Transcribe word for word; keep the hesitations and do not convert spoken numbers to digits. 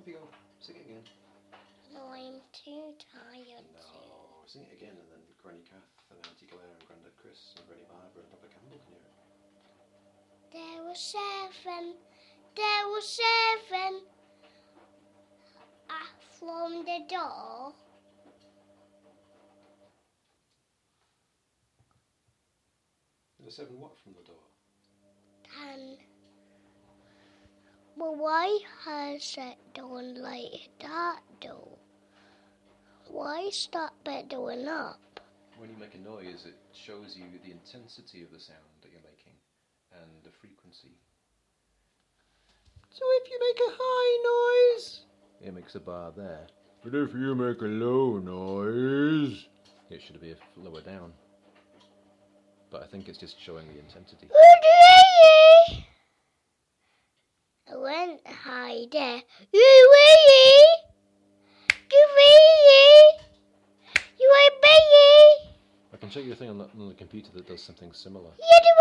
you go. Sing it again. No, I'm too tired No, to. sing it again, and then Granny Kath and Auntie Claire and Grandad Chris and Granny Barbara and Papa Campbell can hear it. There were seven, there were seven uh, from the door. The seven what from the door? And well, why has it done like that though? Why is that bit doing up? When you make a noise, it shows you the intensity of the sound that you're making and the frequency. So if you make a high noise, it makes a bar there. But if you make a low noise, it should be lower down. But I think it's just showing the intensity. I went high there. You You are baby. I can show you a thing on the, on the computer that does something similar. You